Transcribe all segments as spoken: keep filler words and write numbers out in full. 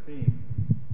thirteen.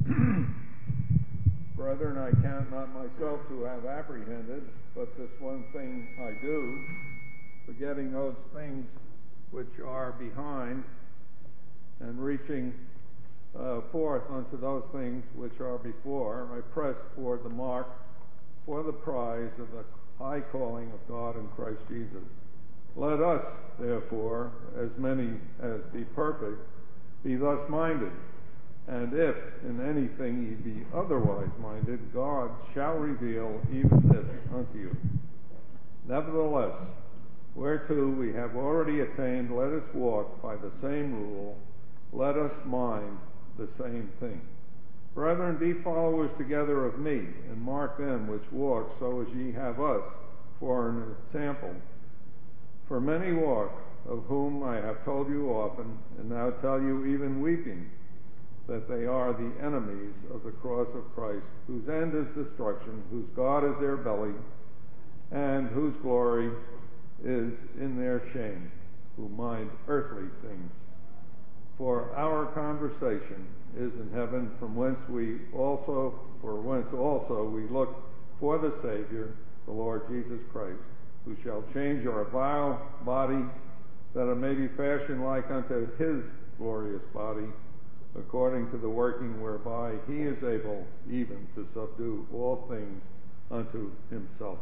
Brethren, I count not myself to have apprehended, but this one thing I do, forgetting those things which are behind, and reaching uh, forth unto those things which are before, I press toward the mark for the prize of the high calling of God in Christ Jesus. Let us, therefore, as many as be perfect, be thus minded. And if in anything ye be otherwise minded, God shall reveal even this unto you. Nevertheless, whereto we have already attained, let us walk by the same rule, let us mind the same thing. Brethren, be followers together of me, and mark them which walk so as ye have us for an example. For many walk, of whom I have told you often, and now tell you even weeping, that they are the enemies of the cross of Christ, whose end is destruction, whose God is their belly, and whose glory is in their shame, who mind earthly things. For our conversation is in heaven, from whence we also, for whence also we look for the Savior, the Lord Jesus Christ, who shall change our vile body, that it may be fashioned like unto his glorious body, according to the working whereby he is able even to subdue all things unto himself.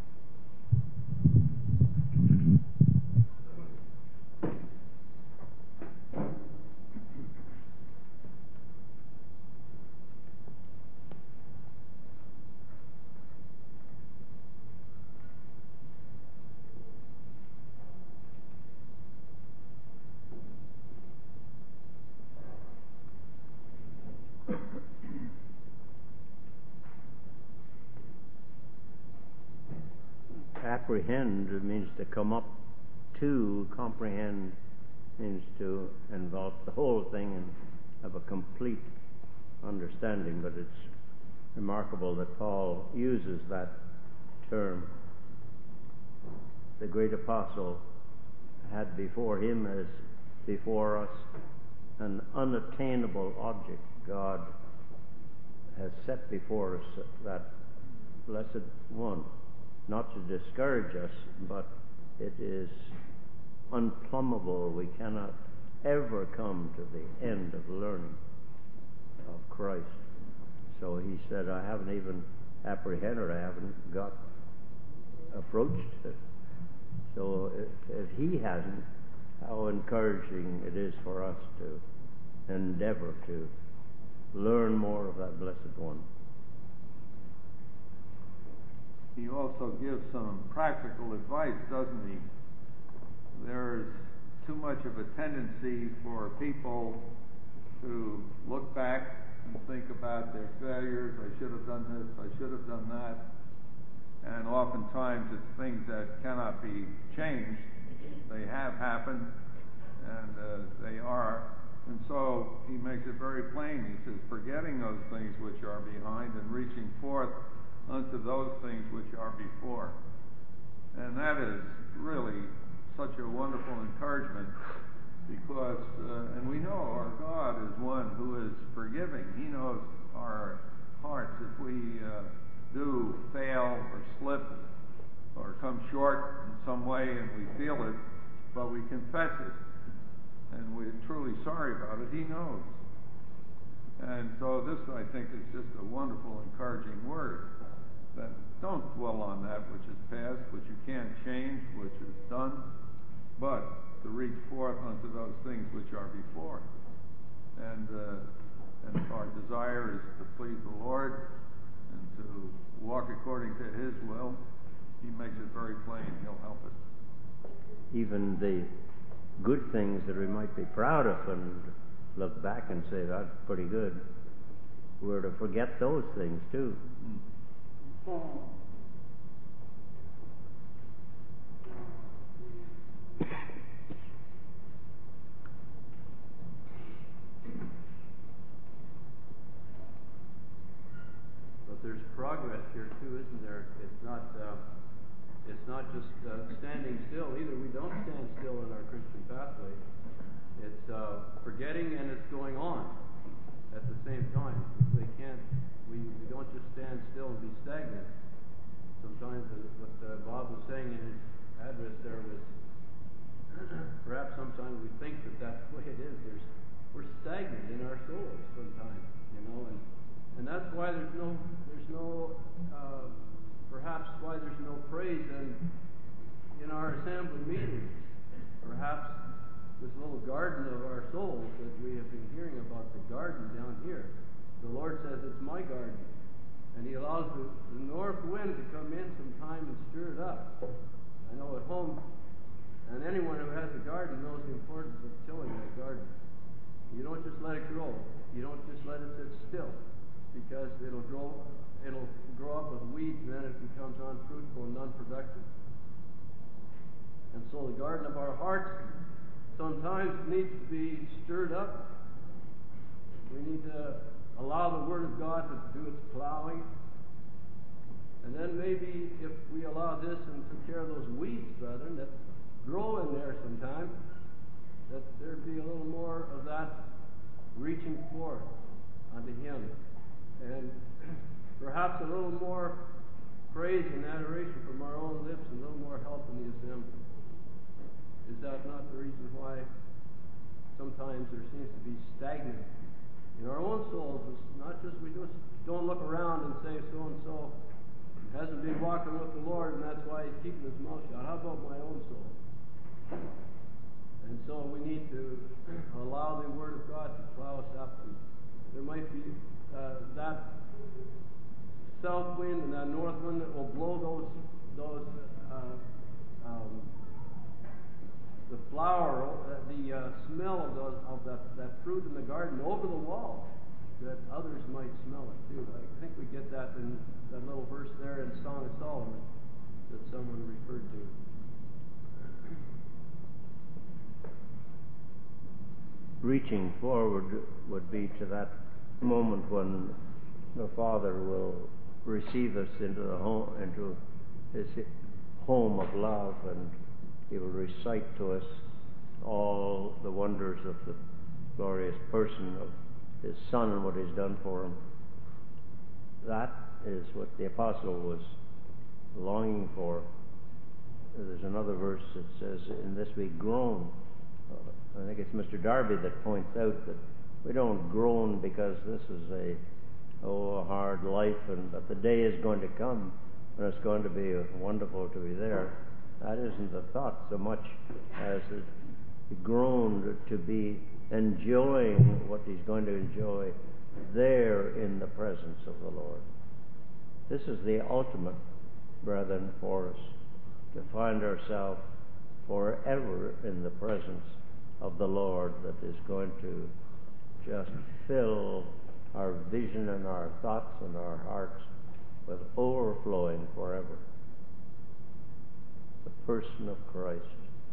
Apprehend means to come up to, comprehend means to involve the whole thing and have a complete understanding, but it's remarkable that Paul uses that term. The great apostle had before him, as before us, an unattainable object. God has set before us that blessed one. Not to discourage us, but it is unplumbable. We cannot ever come to the end of learning of Christ. So he said, I haven't even apprehended, I haven't got approached it. So if, if he hasn't, how encouraging it is for us to endeavor to learn more of that blessed one. He also gives some practical advice, doesn't he? There's too much of a tendency for people to look back and think about their failures. I should have done this, I should have done that. And oftentimes it's things that cannot be changed. They have happened, and uh, they are. And so he makes it very plain. He says, forgetting those things which are behind and reaching forth unto those things which are before. And that is really such a wonderful encouragement, because, uh, and we know our God is one who is forgiving. He knows our hearts. If we uh, do fail or slip or come short in some way and we feel it, but we confess it and we're truly sorry about it, he knows. And so this, I think, is just a wonderful, encouraging word. That don't dwell on that which is past, which you can't change, which is done, but to reach forth unto those things which are before. And uh, and our desire is to please the Lord and to walk according to his will. He makes it very plain. He'll help us. Even the good things that we might be proud of and look back and say, that's pretty good, we're to forget those things too. Mm. But there's progress here too, isn't there? It's not uh, it's not just uh, standing still either. We don't stand still in our Christian pathway. It's uh, forgetting and it's going on at the why there's no, there's no, uh, perhaps why there's no praise in, in our assembly meetings. Perhaps this little garden of our souls that we have been hearing about, the garden down here. The Lord says it's my garden. And He allows the, the north wind to come in sometime and stir it up. I know at home, and anyone who has a garden knows the importance of tilling that garden. You don't just let it grow. You don't just let it sit still, because it'll grow, it'll grow up with weeds, and then it becomes unfruitful and unproductive. And so the garden of our hearts sometimes needs to be stirred up. We need to allow the Word of God to do its plowing. And then maybe if we allow this and took care of those weeds, brethren, that grow in there sometime, that there'd be a little more of that reaching forth unto Him. And perhaps a little more praise and adoration from our own lips, and a little more help in the assembly. Is that not the reason why sometimes there seems to be stagnant in our own souls? It's not just we just don't look around and say so and so hasn't been walking with the Lord, and that's why he's keeping his mouth shut. How about my own soul? And so we need to allow the Word of God to plow us up. And there might be uh, that south wind and that north wind that will blow those those uh, um, the flower, uh, the uh, smell of those of that, that fruit in the garden over the wall, that others might smell it too. I think we get that in that little verse there in Song of Solomon that someone referred to. Reaching forward would be to that moment when the Father will receive us into the home, into His home of love, and He will recite to us all the wonders of the glorious person of His Son and what He's done for Him. That is what the apostle was longing for. There's another verse that says, "In this we groan." Uh, I think it's Mister Darby that points out that we don't groan because this is a oh a hard life, and but the day is going to come and it's going to be wonderful to be there. That isn't the thought so much as it groaned to be enjoying what he's going to enjoy there in the presence of the Lord. This is the ultimate, brethren, for us, to find ourselves forever in the presence of the Lord, that is going to just fill our vision and our thoughts and our hearts with overflowing forever. The person of Christ.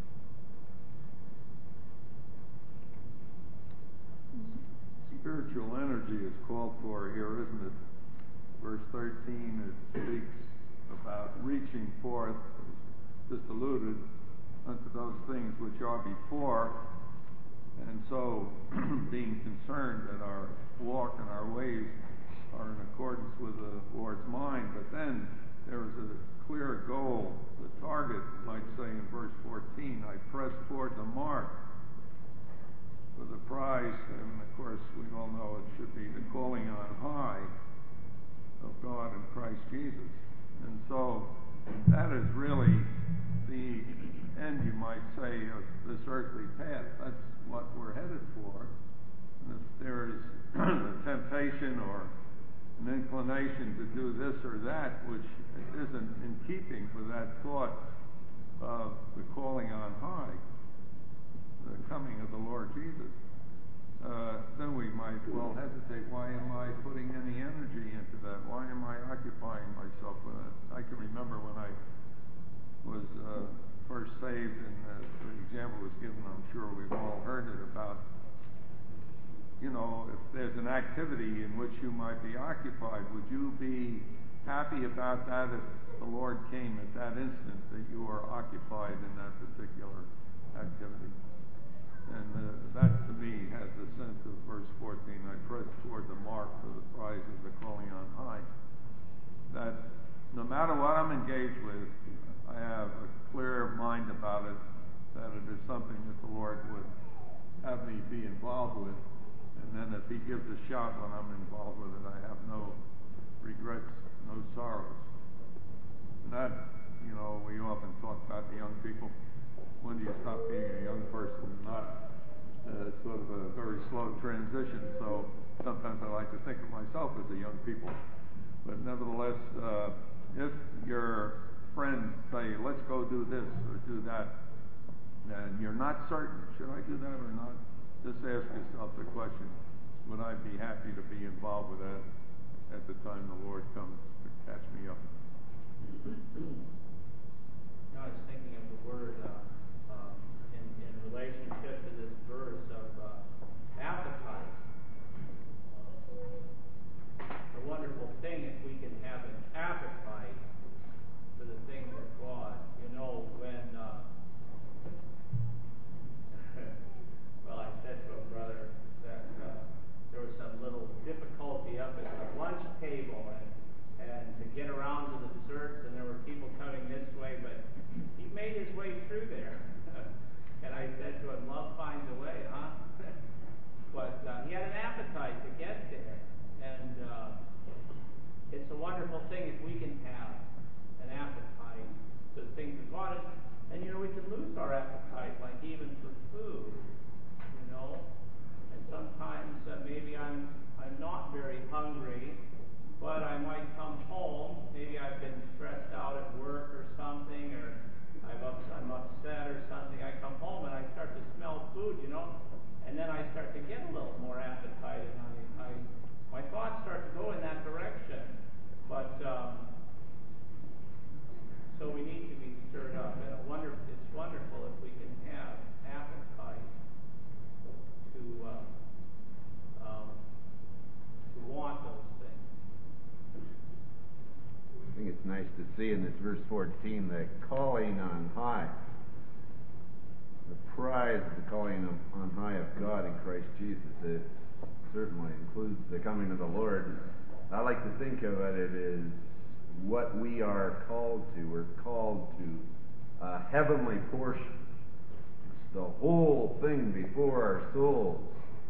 Spiritual energy is called for here, isn't it? Verse thirteen, it speaks about reaching forth, just alluded, unto those things which are before, and so being concerned that our walk and our ways are in accordance with the Lord's mind. But then there is a clear goal, the target, you might say in verse fourteen, I press toward the mark for the prize, and of course we all know it should be the calling on high of God in Christ Jesus. And so that is really the end, you might say, of this earthly path. That's what we're headed for. And if there is a temptation or an inclination to do this or that which isn't in keeping with that thought of the calling on high, the coming of the Lord Jesus, uh, then we might well hesitate. Why am I putting any energy into that? Why am I occupying myself with it? I can remember when I was uh, first saved, and uh, the example was given, I'm sure we've all heard it, about, you know, if there's an activity in which you might be occupied, would you be happy about that if the Lord came at that instant that you are occupied in that particular activity? And uh, that, to me, has the sense of verse fourteen, I press toward the mark for the prize of the calling on high. That no matter what I'm engaged with, I have a clear mind about it, that it is something that the Lord would have me be involved with. And then if He gives a shout when I'm involved with it, I have no regrets, no sorrows. And that, you know, we often talk about the young people. When do you stop being a young person and not? Uh, it's sort of a very slow transition. So sometimes I like to think of myself as a young people. But nevertheless, uh, if your friends say, let's go do this or do that, and you're not certain, should I do that or not? Just ask yourself the question, would I be happy to be involved with that at the time the Lord comes to catch me up? I was thinking of the word uh, uh, in, in relationship to this verse of uh, appetite. A wonderful thing if we can have an appetite for the things of God. You know, when, uh, well, I said to a brother that uh, there was some little difficulty up at the lunch table, and, and to get around to the desserts, and there were people coming this way, but he made his way through there. And I said to him, love finds a way, huh? But uh, he had an appetite to get there. And uh, it's a wonderful thing if we can have an appetite to the things of God. And, you know, we can lose our appetite, like even for food, you know. And sometimes uh, maybe I'm I'm not very hungry, but I might come home. Maybe I've been stressed out at work or something, or I've ups, I'm upset or something. I come home and I start to smell food, you know. And then I start to get a little more appetite, and I, I my thoughts start to go in that direction. But um, so we need to be stirred up, and a wonder, it's wonderful if we can have appetite to uh, um, to want those things. I think it's nice to see in this verse fourteen the calling on high, the prize of the calling of, on high of God in Christ Jesus. It certainly includes the coming of the Lord. I like to think of it as what we are called to. We're called to a heavenly portion. It's the whole thing before our souls.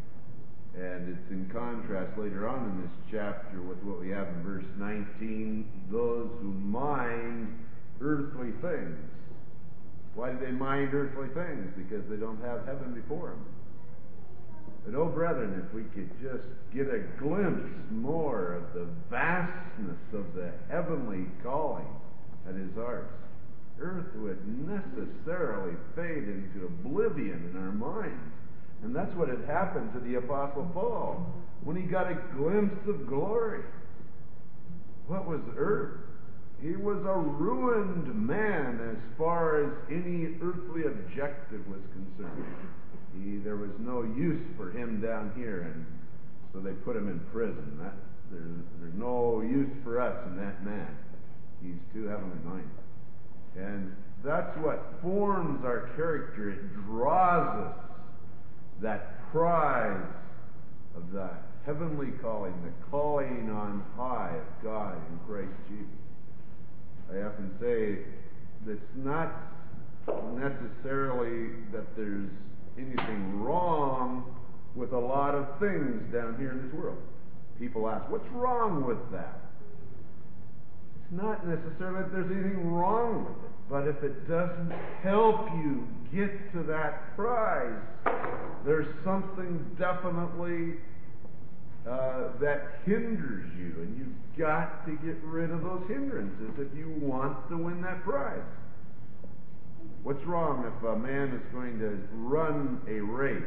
And it's in contrast later on in this chapter with what we have in verse nineteen, those who mind earthly things. Why do they mind earthly things? Because they don't have heaven before them. But oh, brethren, if we could just get a glimpse more of the vastness of the heavenly calling that is ours, earth would necessarily fade into oblivion in our minds. And that's what had happened to the Apostle Paul when he got a glimpse of glory. What was earth? He was a ruined man as far as any earthly objective was concerned. He, there was no use for him down here, and so they put him in prison. That, there's, there's no use for us in that man. He's too heavenly minded. And that's what forms our character. It draws us that prize of the heavenly calling, the calling on high of God in Christ Jesus. I often say it's not necessarily that there's anything wrong with a lot of things down here in this world. People ask, what's wrong with that? It's not necessarily that there's anything wrong with it, but if it doesn't help you get to that prize, there's something definitely uh, that hinders you, and you've got to get rid of those hindrances if you want to win that prize. What's wrong if a man is going to run a race?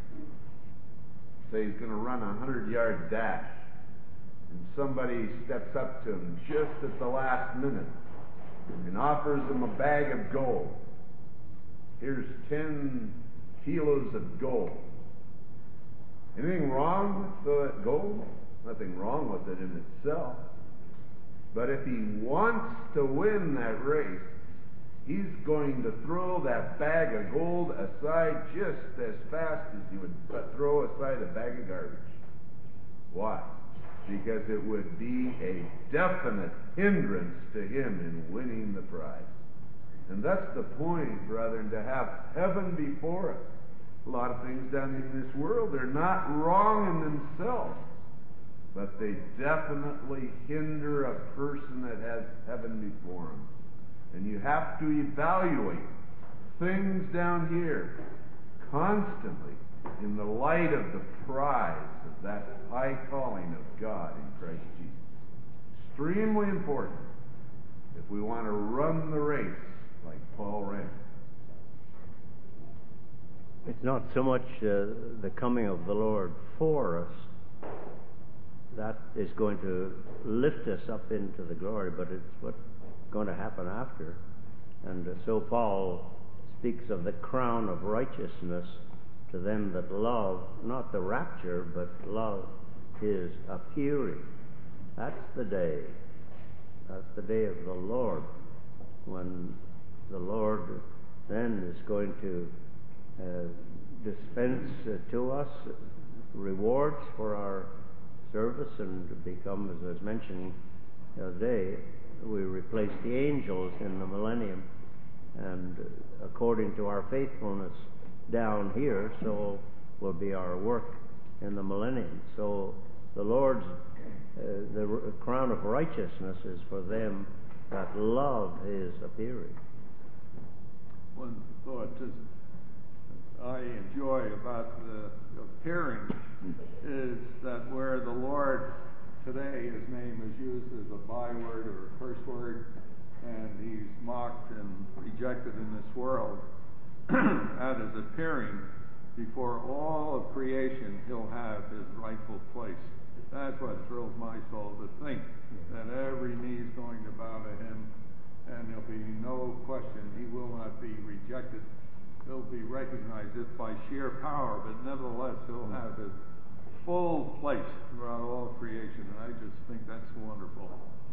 Say he's going to run a hundred-yard dash, and somebody steps up to him just at the last minute and offers him a bag of gold. Here's ten kilos of gold. Anything wrong with the gold? Nothing wrong with it in itself. But if he wants to win that race, he's going to throw that bag of gold aside just as fast as you would throw aside a bag of garbage. Why? Because it would be a definite hindrance to him in winning the prize. And that's the point, brethren, to have heaven before us. A lot of things down in this world, they're not wrong in themselves. but they definitely hinder a person that has heaven before him. And you have to evaluate things down here constantly in the light of the prize of that high calling of God in Christ Jesus. Extremely important if we want to run the race like Paul ran. It's not so much uh, the coming of the Lord for us that is going to lift us up into the glory, but it's what's going to happen after. And uh, so Paul speaks of the crown of righteousness to them that love, not the rapture, but love his appearing. That's the day. That's the day of the Lord, when the Lord then is going to uh, dispense uh, to us rewards for our service and become, as I was mentioning the other day, we replace the angels in the millennium, and according to our faithfulness down here, so will be our work in the millennium. So the Lord's uh, the r- crown of righteousness is for them that love his appearing. One thought just I enjoy about the appearing is that where the Lord today, his name is used as a byword or a curse word, and he's mocked and rejected in this world, at his appearing before all of creation, he'll have his rightful place. That's what thrills my soul, to think that every knee is going to bow to him, and there'll be no question he will not be rejected. He'll be recognized just by sheer power, but nevertheless he'll have his full place throughout all creation, and I just think that's wonderful.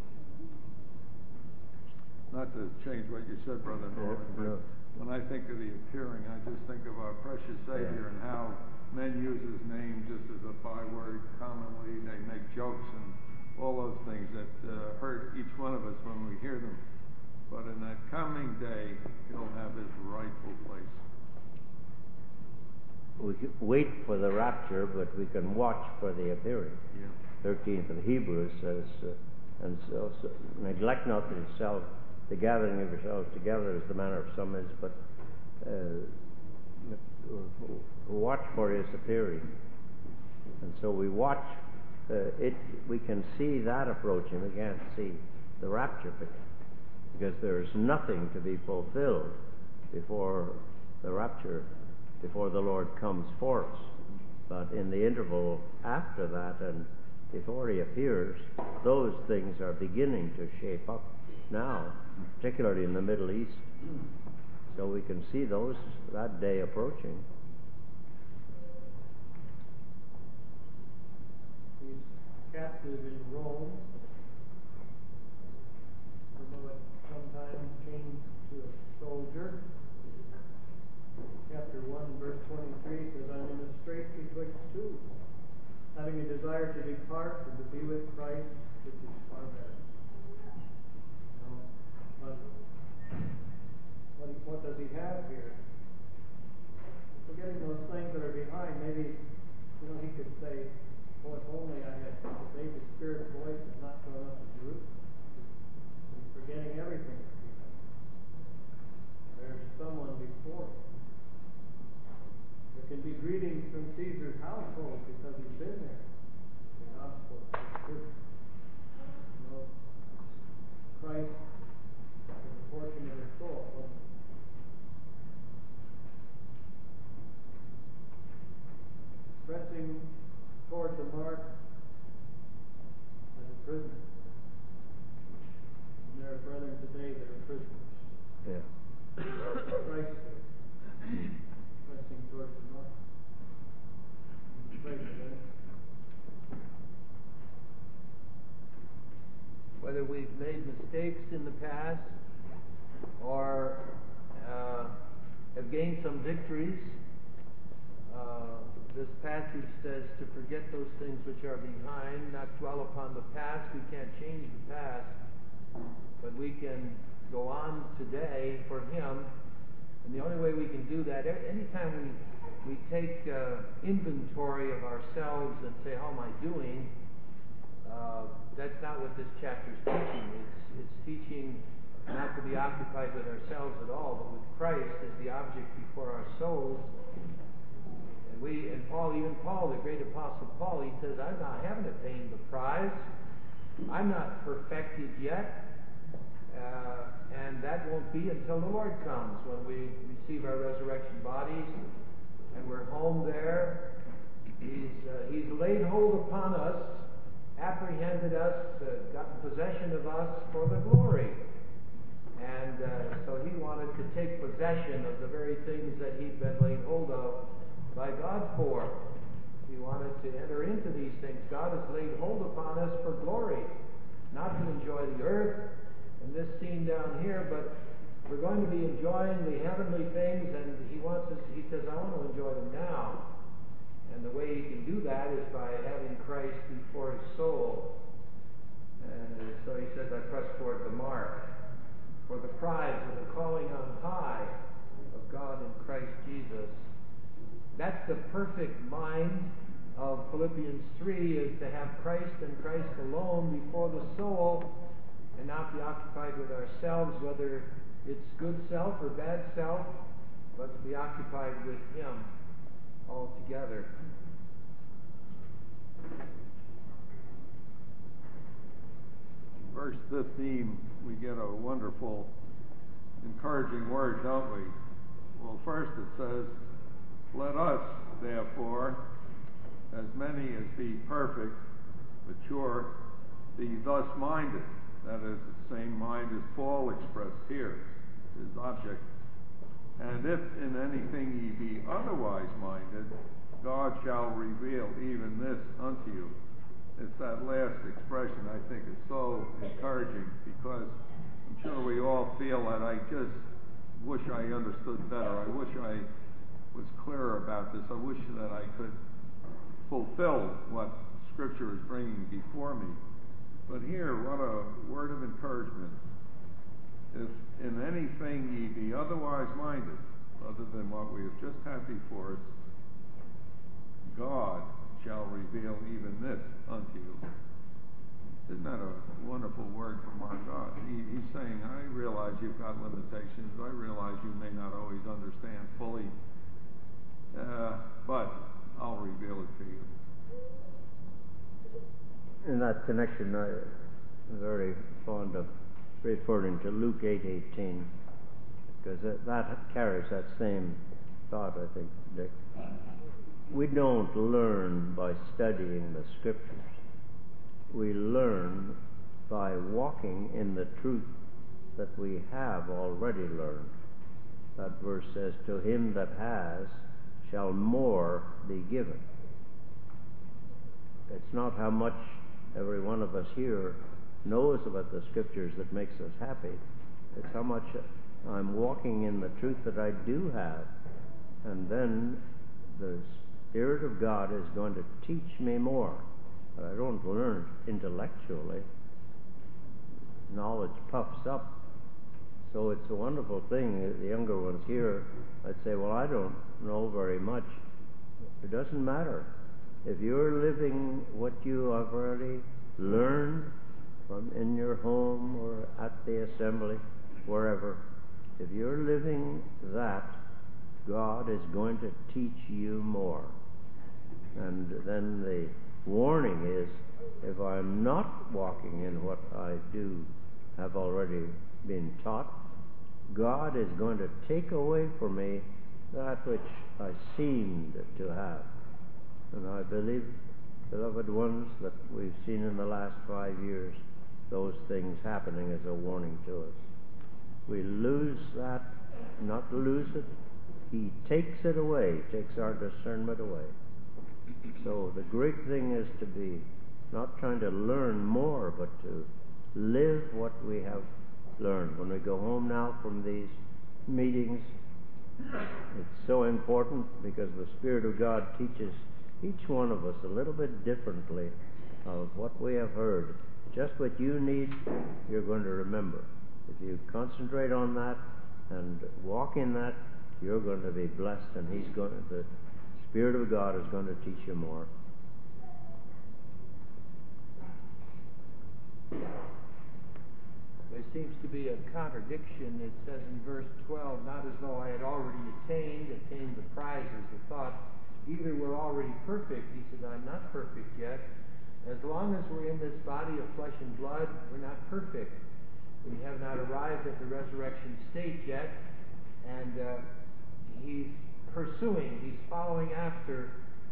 Not to change what you said, Brother Norman, but when I think of the appearing, I just think of our precious Savior and how men use his name just as a byword commonly. They make jokes and all those things that uh, hurt each one of us when we hear them. But in that coming day, he'll have his rightful place. We can wait for the rapture, but we can watch for the appearing. Yeah. thirteenth of Hebrews says, uh, and so, so neglect not yourself, the gathering of yourselves together, as the manner of some is, but uh, watch for his appearing. And so we watch uh, it. We can see that approaching. We can't see the rapture, because there's nothing to be fulfilled before the rapture, before the Lord comes for us. But in the interval after that and before he appears, those things are beginning to shape up now, particularly in the Middle East. So we can see those that day approaching. He's captive in Rome. Although it sometimes changed to a soldier. Chapter one, verse twenty-three says, I'm in a strait betwixt two, having a desire to depart and to be with Christ, which is far better. You know, but what, he, what does he have here? Forgetting those things that are behind, maybe, you know, he could say, oh, if only I had obeyed the Spirit's voice and not gone up to Jerusalem. And forgetting everything that's behind. There's someone before him. There can be greetings from Caesar's household because he's been there. The gospel is true. You know, Christ is a portion of his soul, wasn't it? Pressing toward the mark as a prisoner. And there are brethren today that are prisoners. Yeah. Christ is pressing toward the mark. Pray for that. Whether we've made mistakes in the past or uh, have gained some victories, uh, this passage says to forget those things which are behind, not dwell upon the past. We can't change the past, but we can go on today for him. And the only way we can do that, anytime we, we take uh, inventory of ourselves and say, how am I doing? Uh, that's not what this chapter is teaching. It's, it's teaching not to be occupied with ourselves at all, but with Christ as the object before our souls. And we, and Paul, even Paul, the great apostle Paul, he says, I'm not, I haven't attained the prize. I'm not perfected yet. Uh, and that won't be until the Lord comes, when we receive our resurrection bodies and we're home there. He's, uh, he's laid hold upon us, apprehended us, uh, gotten possession of us for the glory. And uh, so he wanted to take possession of the very things that he'd been laid hold of by God for. He wanted to enter into these things. God has laid hold upon us for glory, not to enjoy the earth and this scene down here, but we're going to be enjoying the heavenly things, and he wants us, he says, I want to enjoy them now. And the way he can do that is by having Christ before his soul. And so he says, I press toward the mark for the prize of the calling on high of God in Christ Jesus. That's the perfect mind of Philippians three, is to have Christ and Christ alone before the soul and not be occupied with ourselves, whether it's good self or bad self, but to be occupied with him altogether. Verse fifteen, we get a wonderful, encouraging word, don't we? Well, first it says, let us, therefore, as many as be perfect, mature, be thus minded. That is the same mind as Paul expressed here, his object. And if in anything ye be otherwise minded, God shall reveal even this unto you. It's that last expression I think is so encouraging, because I'm sure we all feel that I just wish I understood better. I wish I was clearer about this. I wish that I could fulfill what Scripture is bringing before me. But here, what a word of encouragement. If in anything ye be otherwise minded, other than what we have just had before us, God shall reveal even this unto you. Isn't that a wonderful word from our God? He, he's saying, I realize you've got limitations. I realize you may not always understand fully, uh, but I'll reveal it to you. In that connection, I'm very fond of referring to Luke eight eighteen, because that, that carries that same thought, I think, Dick. We don't learn by studying the Scriptures. We learn by walking in the truth that we have already learned. That verse says, to him that has shall more be given. It's not how much every one of us here knows about the Scriptures that makes us happy. It's how much I'm walking in the truth that I do have. And then the Spirit of God is going to teach me more. But I don't learn intellectually. Knowledge puffs up. So it's a wonderful thing. The younger ones here, I'd say, well, I don't know very much. It doesn't matter. If you're living what you have already learned from in your home or at the assembly, wherever, if you're living that, God is going to teach you more. And then the warning is, if I'm not walking in what I do have already been taught, God is going to take away from me that which I seemed to have. And I believe, beloved ones, that we've seen in the last five years those things happening as a warning to us. We lose that, not lose it. He takes it away, takes our discernment away. So the great thing is to be not trying to learn more, but to live what we have learned. When we go home now from these meetings, it's so important, because the Spirit of God teaches each one of us a little bit differently of what we have heard. Just what you need, you're going to remember. If you concentrate on that and walk in that, you're going to be blessed, and He's going to, the Spirit of God is going to teach you more. be a contradiction. It says in verse twelve, not as though I had already attained, attained the prize is the thought. Either we're already perfect. He said, I'm not perfect yet. As long as we're in this body of flesh and blood, we're not perfect. We have not arrived at the resurrection state yet. And uh, he's pursuing, he's following after,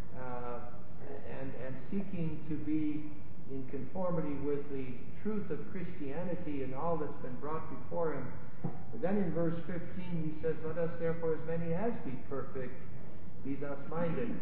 uh, and, and seeking to be in conformity with the truth of Christianity and all that's been brought before him. But then in verse fifteen he says, let us therefore as many as be perfect, be thus minded.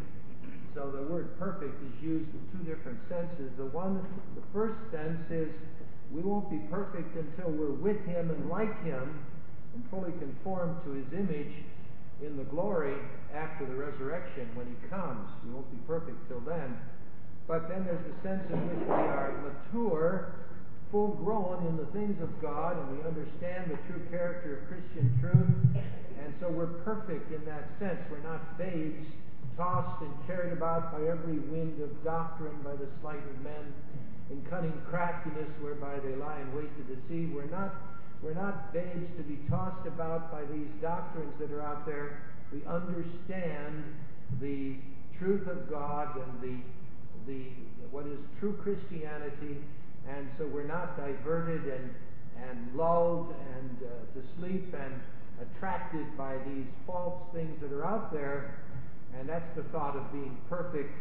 So the word perfect is used in two different senses. The one, the first sense is we won't be perfect until we're with him and like him and fully conformed to his image in the glory after the resurrection when he comes. We won't be perfect till then. But then there's the sense in which we are mature, full grown in the things of God, and we understand the true character of Christian truth, and so we're perfect in that sense. We're not babes, tossed and carried about by every wind of doctrine, by the sleight of men, in cunning craftiness whereby they lie in wait to deceive. We're not, we're not babes to be tossed about by these doctrines that are out there. We understand the truth of God and the the what is true Christianity, and so we're not diverted and and lulled and uh, to sleep and attracted by these false things that are out there. And that's the thought of being perfect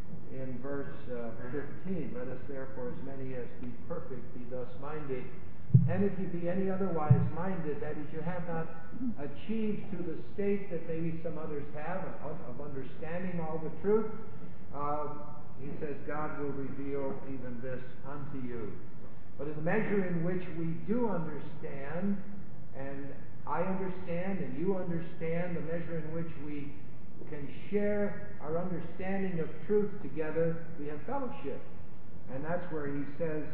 in verse uh, fifteen. Let us therefore as many as be perfect be thus minded. And if you be any otherwise minded, that is, you have not achieved to the state that maybe some others have of, of understanding all the truth, uh, he says, God will reveal even this unto you. But in the measure in which we do understand, and I understand, and you understand, the measure in which we can share our understanding of truth together, we have fellowship. And that's where he says,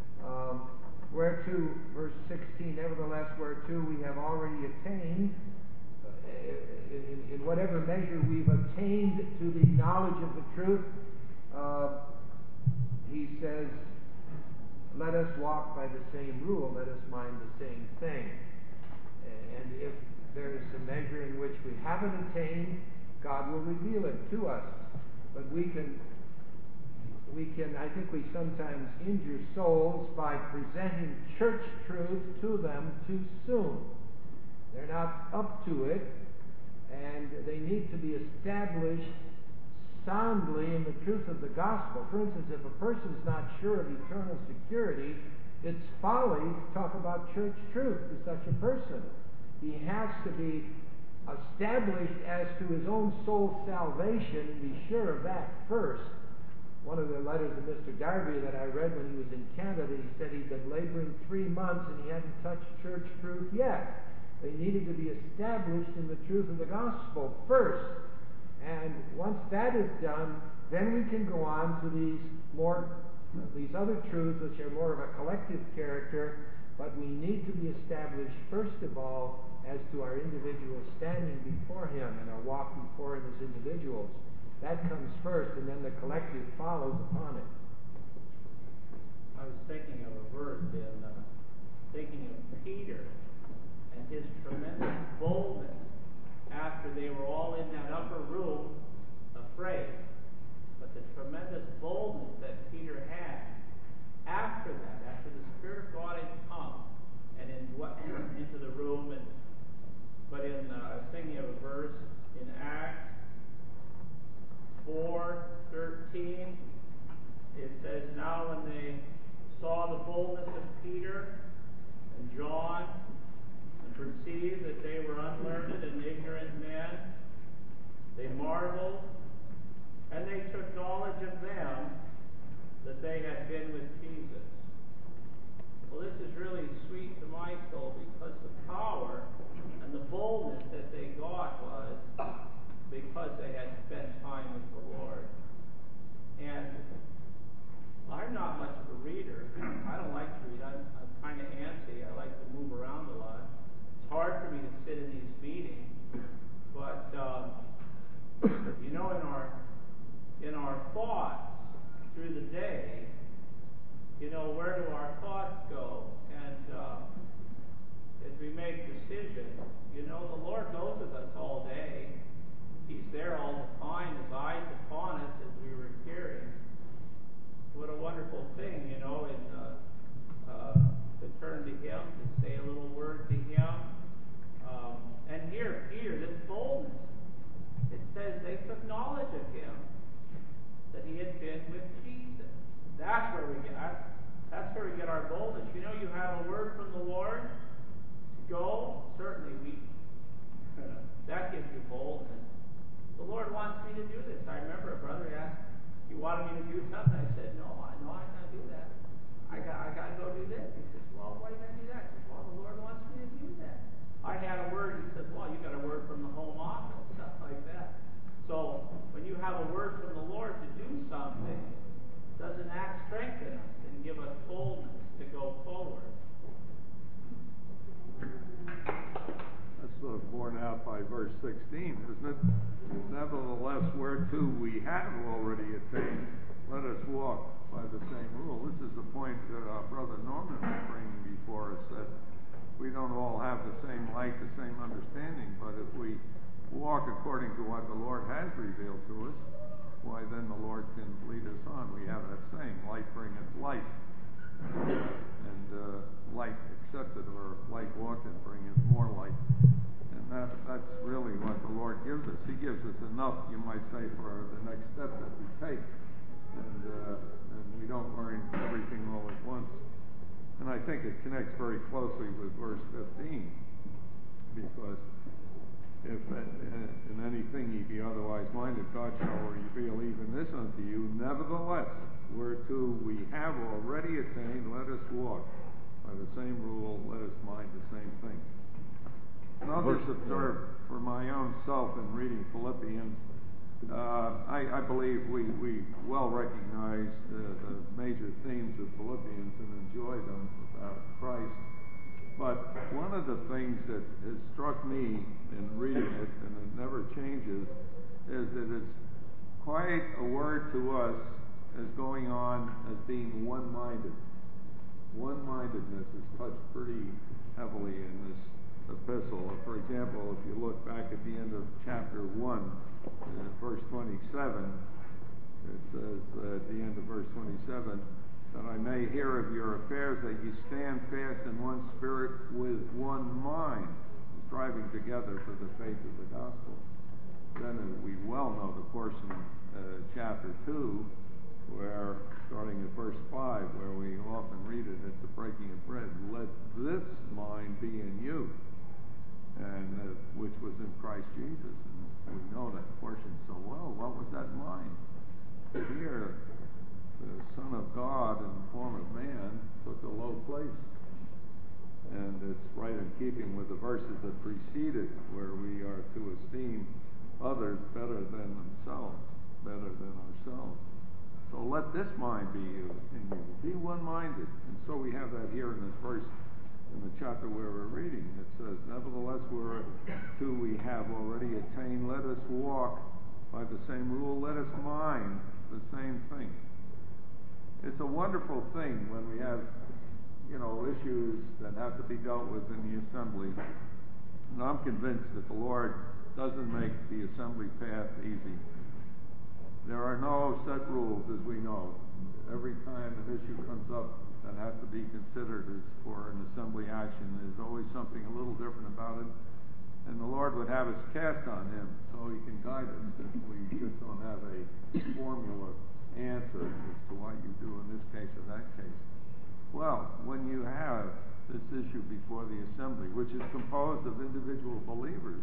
um, whereto, verse sixteen, nevertheless, whereto we have already attained, uh, in, in whatever measure we've attained to the knowledge of the truth, uh, he says, let us walk by the same rule, let us mind the same thing. And if there is a measure in which we haven't attained, God will reveal it to us. But we can, we can, I think we sometimes injure souls by presenting church truth to them too soon. They're not up to it, and they need to be established soundly in the truth of the gospel. For instance, if a person's not sure of eternal security, it's folly to talk about church truth to such a person. He has to be established as to his own soul's salvation and be sure of that first. One of the letters of Mister Darby that I read when he was in Canada, he said he'd been laboring three months and he hadn't touched church truth yet. They needed to be established in the truth of the gospel first. And once that is done, then we can go on to these more, uh, these other truths which are more of a collective character, but we need to be established first of all as to our individual standing before him and our walk before him as individuals. That comes first, and then the collective follows upon it. I was thinking of a verse in, uh, thinking of Peter and his tremendous boldness after they were all in that upper room afraid. But the tremendous boldness that Peter had after that, after the Spirit of God had come and in what into the room, and but in uh, I was thinking of a verse in Acts four thirteen, walk by the same rule. This is the point that our brother Norman was bringing before us, that we don't all have the same light, the same understanding, but if we walk according to what the Lord has revealed to us, why then the Lord can lead us on. We have that saying, light bringeth light, and uh, light accepted or light walked in bringeth more light. And that, that's really what the Lord gives us. He gives us enough, you might say, for the next step that we take. And, uh, and we don't learn everything all at once. And I think it connects very closely with verse fifteen, because if in anything ye be otherwise minded, God shall reveal even this unto you. Nevertheless, whereto we have already attained, let us walk by the same rule, let us mind the same thing. And I'll just observe for my own self in reading Philippians, uh, I, I believe we, we well recognize the, the major themes of Philippians and enjoy them about Christ. But one of the things that has struck me in reading it, and it never changes, is that it's quite a word to us as going on as being one-minded. One-mindedness is touched pretty heavily in this epistle. For example, if you look back at the end of chapter one, uh, verse twenty-seven, it says uh, at the end of verse twenty-seven, that I may hear of your affairs, that you stand fast in one spirit with one mind, striving together for the faith of the gospel. Then uh, we well know the portion of uh, chapter two, where, starting at verse five, where we often read it at the breaking of bread, let this mind be in you, and uh, which was in Christ Jesus. And we know that portion so well. What was that mind? Here, the Son of God in the form of man took a low place. And it's right in keeping with the verses that preceded, where we are to esteem others better than themselves, better than ourselves. So let this mind be you, in you. Be one-minded. And so we have that here in this verse, in the chapter where we're reading. It says, nevertheless, whereto we have already attained, let us walk by the same rule, let us mind the same thing. It's a wonderful thing when we have, you know, issues that have to be dealt with in the assembly. And I'm convinced that the Lord doesn't make the assembly path easy. There are no set rules, as we know. Every time an issue comes up that has to be considered as for an assembly action, there's always something a little different about it. And the Lord would have us cast on Him so He can guide us if we just don't have a formula answer as to what you do in this case or that case. Well, when you have this issue before the assembly, which is composed of individual believers,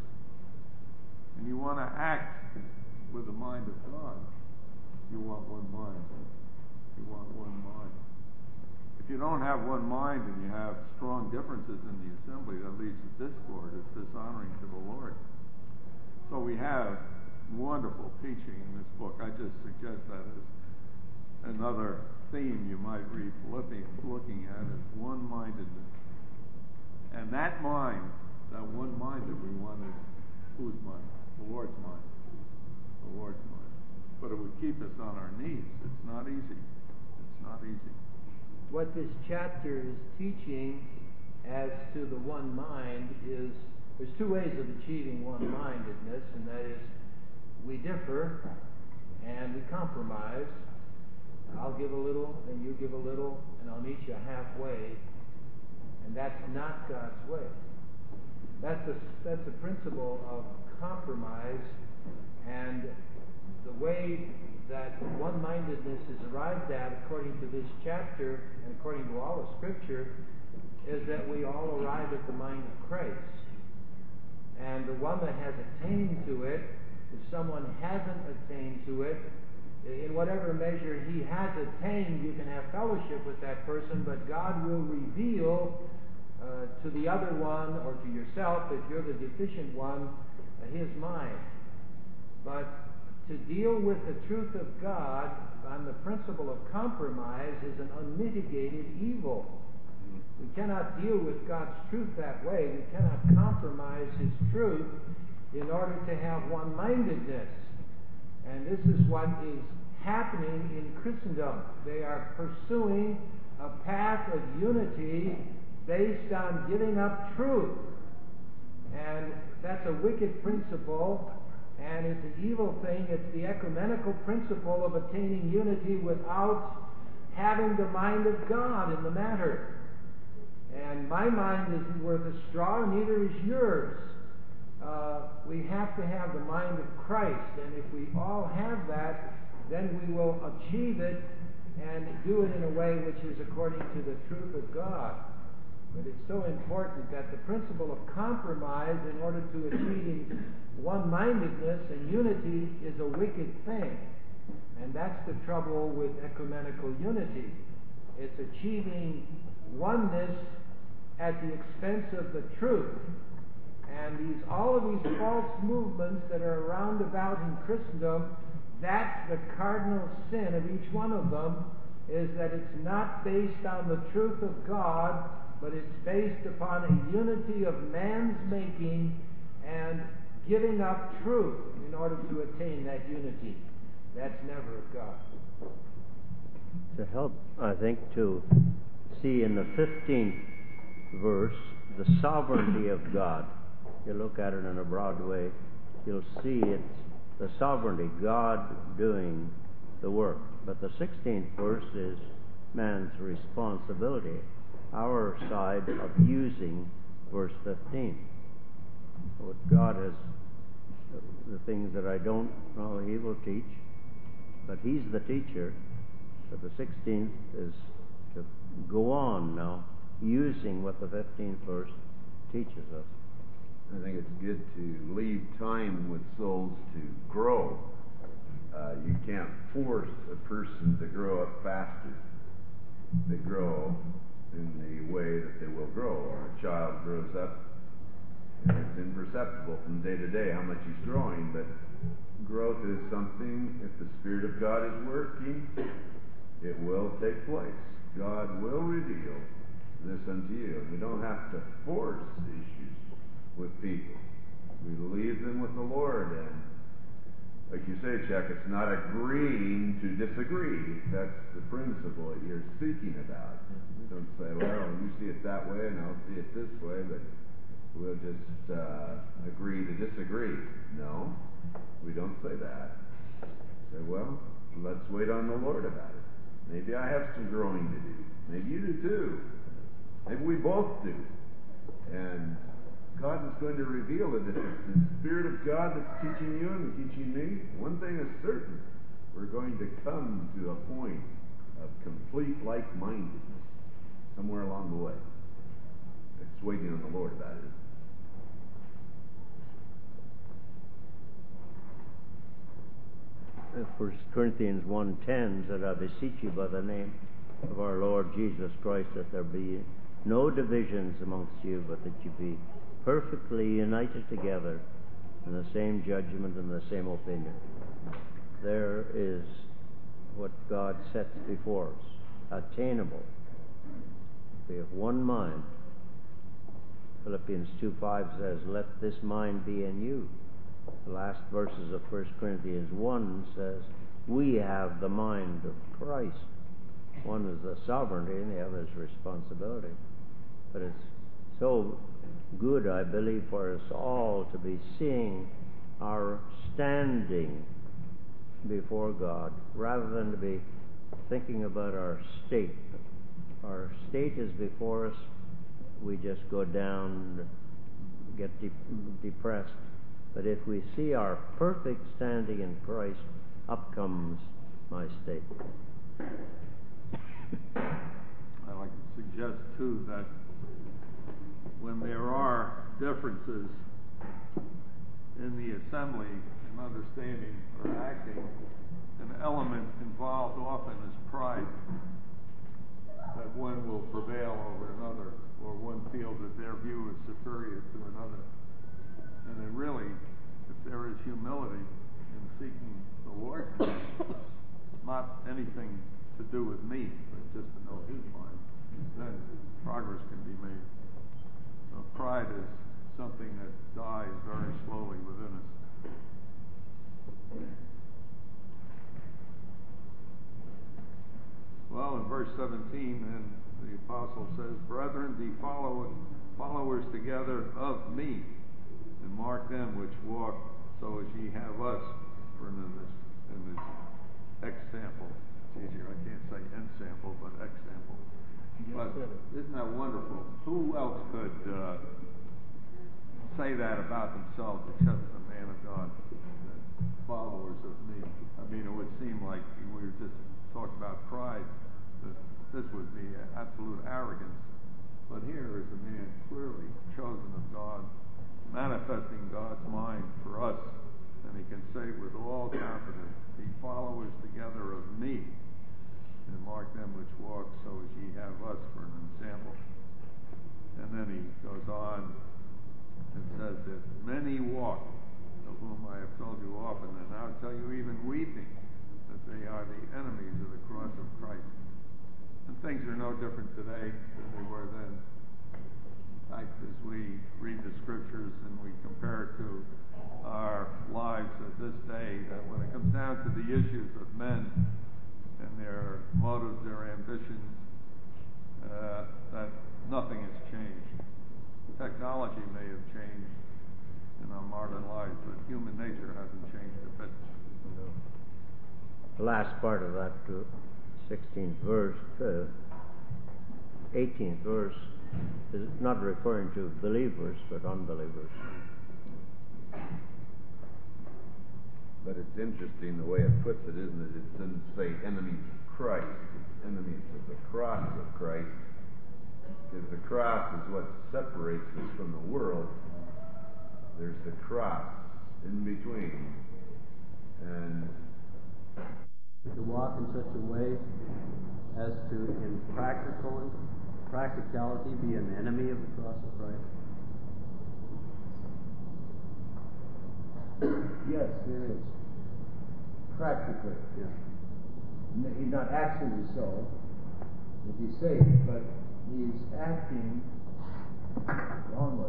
and you want to act with the mind of God, you want one mind. You want one mind. If you don't have one mind and you have strong differences in the assembly, that leads to discord. It's dishonoring to the Lord. So we have wonderful teaching in this book. I just suggest that as another theme you might read Philippians looking at is one-mindedness. And that mind, that one mind that we want is whose mind? The Lord's mind. The Lord's mind. But it would keep us on our knees. It's not easy. It's not easy. What this chapter is teaching as to the one mind is, there's two ways of achieving one-mindedness, and that is we differ and we compromise. I'll give a little and you give a little, and I'll meet you halfway. And that's not God's way. That's the, that's the principle of compromise, and the way that one-mindedness is arrived at according to this chapter and according to all of Scripture is that we all arrive at the mind of Christ. And the one that has attained to it, if someone hasn't attained to it, in whatever measure he has attained, you can have fellowship with that person, but God will reveal uh, to the other one or to yourself, if you're the deficient one, uh, his mind. But to deal with the truth of God on the principle of compromise is an unmitigated evil. We cannot deal with God's truth that way. We cannot compromise His truth in order to have one-mindedness. And this is what is happening in Christendom. They are pursuing a path of unity based on giving up truth. And that's a wicked principle, and it's an evil thing. It's the ecumenical principle of attaining unity without having the mind of God in the matter. And my mind isn't worth a straw, neither is yours. Uh, we have to have the mind of Christ, and if we all have that, then we will achieve it and do it in a way which is according to the truth of God. But it's so important that the principle of compromise in order to achieving one-mindedness and unity is a wicked thing. And that's the trouble with ecumenical unity. It's achieving oneness at the expense of the truth. And these, all of these false movements that are around about in Christendom, that's the cardinal sin of each one of them, is that it's not based on the truth of God, but it's based upon a unity of man's making and giving up truth in order to attain that unity. That's never of God. To help, I think, to see in the fifteenth verse the sovereignty of God. You look at it in a broad way, you'll see it's the sovereignty, God doing the work. But the sixteenth verse is man's responsibility, our side of using verse fifteen. What God has, the things that I don't know, He will teach, but He's the teacher. But the sixteenth is to go on now, using what the fifteenth verse teaches us. I think it's good to leave time with souls to grow. Uh, you can't force a person to grow up faster. They grow in the way that they will grow. Or a child grows up, and it's imperceptible from day to day how much he's growing, but growth is something, if the Spirit of God is working, it will take place. God will reveal this unto you. We don't have to force issues with people. We leave them with the Lord, and like you say, Chuck, it's not agreeing to disagree. That's the principle that you're speaking about. We don't say, well, you see it that way and I'll see it this way, but we'll just uh, agree to disagree. No, we don't say that. Say, well, let's wait on the Lord about it. Maybe I have some growing to do. Maybe you do too. Maybe we both do. And God is going to reveal it. If it's the Spirit of God that's teaching you and teaching me, one thing is certain. We're going to come to a point of complete like-mindedness somewhere along the way. It's waiting on the Lord about it. First Corinthians one ten said, I beseech you by the name of our Lord Jesus Christ that there be no divisions amongst you, but that you be perfectly united together in the same judgment and the same opinion. There is what God sets before us, attainable. We have one mind. Philippians two five says, let this mind be in you. The last verses of First Corinthians one says, we have the mind of Christ. One is the sovereignty and the other is responsibility. But it's so good, I believe, for us all to be seeing our standing before God rather than to be thinking about our state. Our state is before us. We just go down, get de- depressed. But if we see our perfect standing in Christ, up comes my state. I'd like to suggest, too, that when there are differences in the assembly in understanding or acting, an element involved often is pride, that one will prevail over another, or one feels that their view is superior to another. And then really, if there is humility in seeking the Lord, not anything to do with me, but just to know His mind, then progress can be made. So pride is something that dies very slowly within us. in verse seventeen, and the apostle says, "Brethren, be follow, followers together of me, and mark them which walk, so as ye have us for an in this example." It's easier, I can't say ensample, but example. But isn't that wonderful? Who else could uh, say that about themselves except the man of God? Followers of me. I mean, it would seem like we were just talking about pride, that this would be absolute arrogance. But here is a man clearly chosen of God, manifesting God's mind for us, and he can say with all confidence, "Be followers together of me, and mark them which walk, so as ye have us for an example." And then he goes on and says that many walk, of whom I have told you often, and now tell you even weeping, that they are the enemies of the cross of Christ. And things are no different today than they were then. In fact, as we read the scriptures and we compare it to our lives at this day, that when it comes down to the issues of men and their motives, their ambitions, uh, that nothing has changed. Technology may have changed in our modern lives, but human nature hasn't changed a bit. No. The last part of that uh, sixteenth verse, uh, eighteenth verse, is not referring to believers, but unbelievers. But it's interesting the way it puts it, isn't it? It doesn't say enemies of Christ. It's enemies of the cross of Christ. Because the cross is what separates us from the world. There's the cross in between. And to walk in such a way as to, in practical practicality, be an enemy of the cross of Christ. Yes, there is. Practically. Yeah. N- He's not actually so, if he's saved, but he's acting wrongly.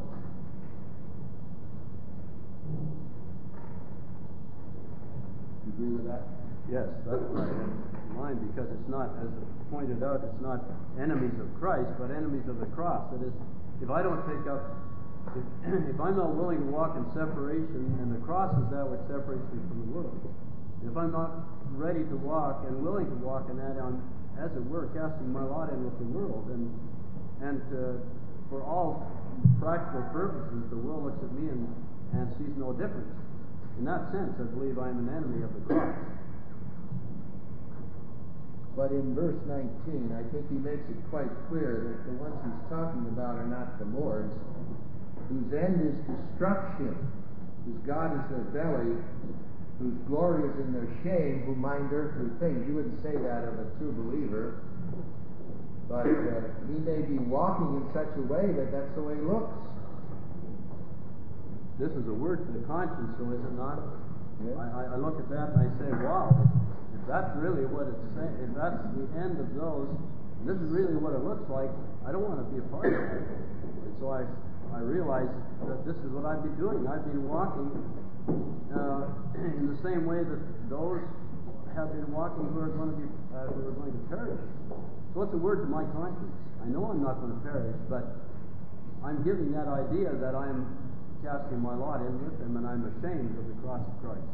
You agree with that? Yes, that's right in line, because it's not, as pointed out, it's not enemies of Christ, but enemies of the cross. That is, if I don't take up, if, if I'm not willing to walk in separation, and the cross is that which separates me from the world, if I'm not ready to walk and willing to walk in that, I'm, as it were, casting my lot in with the world, and and uh, for all practical purposes, the world looks at me and, and sees no difference. In that sense, I believe I'm an enemy of the cross. But in verse nineteen, I think he makes it quite clear that the ones he's talking about are not the Lord's, whose end is destruction, whose God is their belly, whose glory is in their shame, who mind earthly things. You wouldn't say that of a true believer, but uh, he may be walking in such a way that that's the way he looks. This is a word to the conscience, so is it not? Yeah. I, I look at that and I say, wow, if that's really what it's saying, if that's the end of those, this is really what it looks like, I don't want to be a part of it. And so I, I realize that this is what I'd be doing. I'd be walking uh, in the same way that those have been walking who are going to be, uh, who are going to perish. So it's a word to my conscience. I know I'm not going to perish, but I'm giving that idea that I'm casting my lot in with him, and I'm ashamed of the cross of Christ.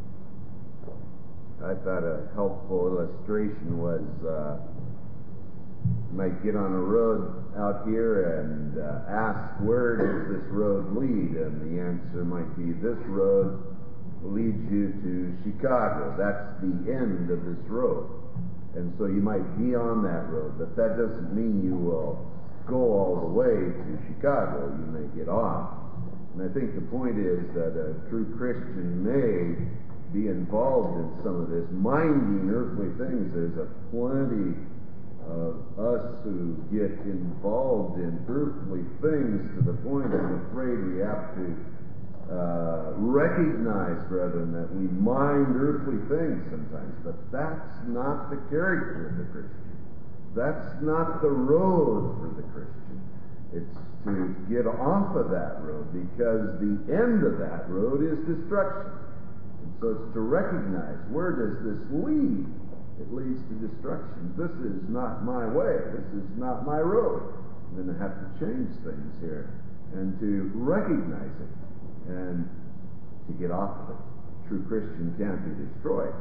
I thought a helpful illustration was uh, you might get on a road out here and uh, ask, where does this road lead? And the answer might be, this road leads you to Chicago. That's the end of this road. And so you might be on that road, but that doesn't mean you will go all the way to Chicago. You may get off. And I think the point is that a true Christian may be involved in some of this, minding earthly things. There's a plenty of us who get involved in earthly things to the point I'm afraid we have to uh, recognize, brethren, that we mind earthly things sometimes. But that's not the character of the Christian. That's not the road for the Christian. It's to get off of that road, because the end of that road is destruction. And so it's to recognize, where does this lead? it leads to destruction. This is not my way. This is not my road. I'm going to have to change things here and to recognize it and to get off of it. True Christian can't be destroyed.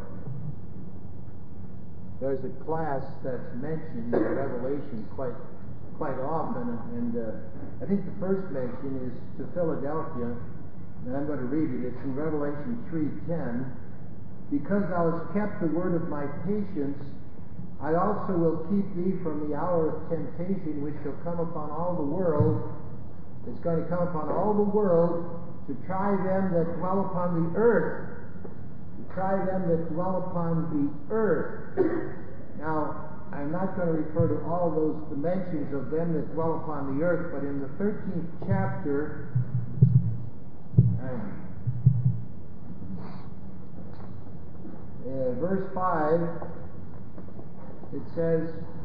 There's a class that's mentioned in Revelation quite quite often, and uh, I think the first mention is to Philadelphia, and I'm going to read it. It's in Revelation three ten. Because thou hast kept the word of my patience, I also will keep thee from the hour of temptation which shall come upon all the world. It's going to come upon all the world to try them that dwell upon the earth. To try them that dwell upon the earth. Now, I'm not going to refer to all those dimensions of them that dwell upon the earth, but in the thirteenth chapter, um, Uh, verse five, it says,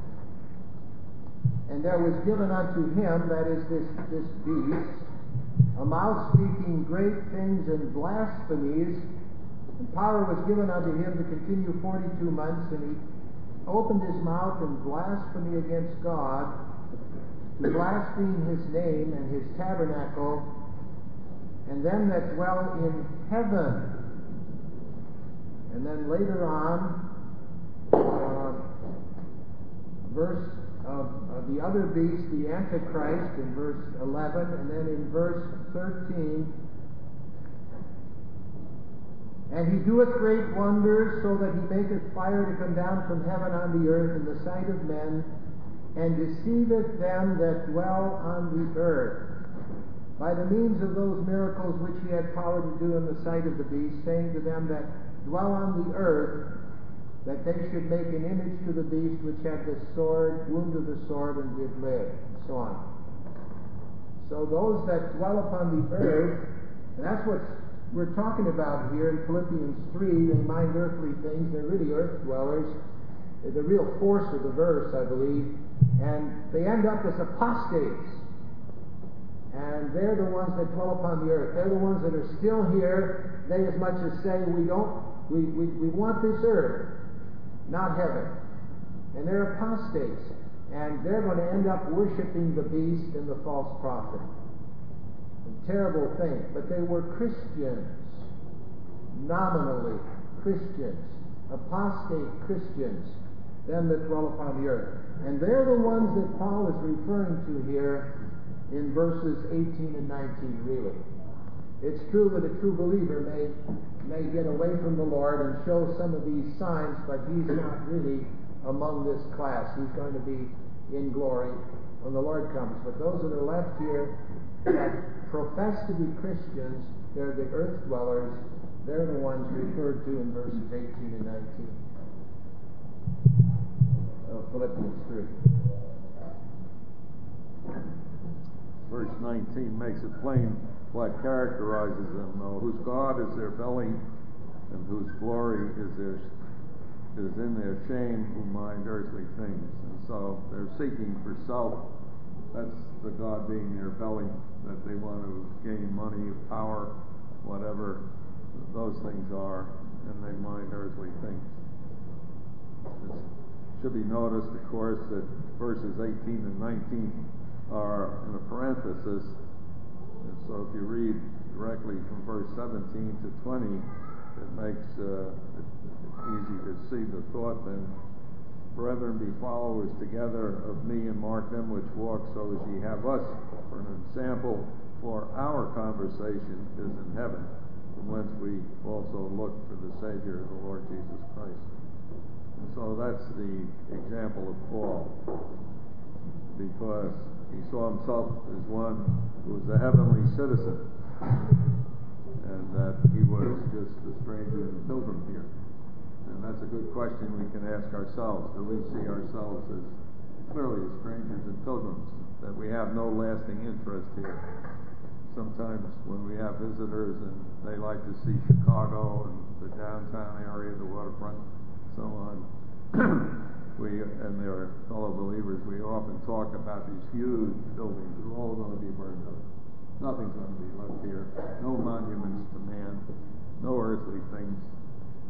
and there was given unto him, that is this, this beast, a mouth speaking great things and blasphemies, and power was given unto him to continue forty-two months, and he opened his mouth in blasphemy against God, to blaspheme his name and his tabernacle, and them that dwell in heaven. And then later on, uh, verse of, of the other beast, the Antichrist, in verse eleven, and then in verse thirteen, and he doeth great wonders, so that he maketh fire to come down from heaven on the earth in the sight of men, and deceiveth them that dwell on the earth, by the means of those miracles which he had power to do in the sight of the beast, saying to them that dwell on the earth, that they should make an image to the beast which had the sword, wound of the sword, and did live, and so on. So those that dwell upon the earth, and that's what we're talking about here in Philippians three, they mind earthly things, they're really earth dwellers. The real force of the verse, I believe, and they end up as apostates. And they're the ones that dwell upon the earth. They're the ones that are still here. They as much as say, we don't, we, we, we want this earth, not heaven. And they're apostates. And they're going to end up worshiping the beast and the false prophet. A terrible thing. But they were Christians. Nominally Christians. Apostate Christians. Them that dwell upon the earth. And they're the ones that Paul is referring to here in verses eighteen and nineteen, really. It's true that a true believer may may get away from the Lord and show some of these signs, but he's not really among this class. He's going to be in glory when the Lord comes. But those that are left here that profess to be Christians, they're the earth dwellers. They're the ones referred to in verses eighteen and nineteen of Philippians three. Verse nineteen makes it plain what characterizes them, though, whose God is their belly, and whose glory is their is in their shame, who mind earthly things. And so they're seeking for self. That's the God being their belly, that they want to gain money, power, whatever those things are, and they mind earthly things. It should be noticed, of course, that verses eighteen and nineteen are in a parenthesis, and so if you read directly from verse seventeen to twenty, it makes uh, it easy to see the thought then. Brethren, be followers together of me, and mark them which walk so as ye have us for an example, for our conversation is in heaven, from whence we also look for the Savior, the Lord Jesus Christ. And so that's the example of Paul, because he saw himself as one who was a heavenly citizen, and that he was just a stranger and a pilgrim here. And that's a good question we can ask ourselves. Do we see ourselves as clearly as strangers and pilgrims, that we have no lasting interest here? Sometimes when we have visitors and they like to see Chicago and the downtown area, the waterfront, so on, we and their fellow believers, we often talk about these huge buildings. They're all going to be burned up. Nothing's going to be left here. No monuments to man. No earthly things.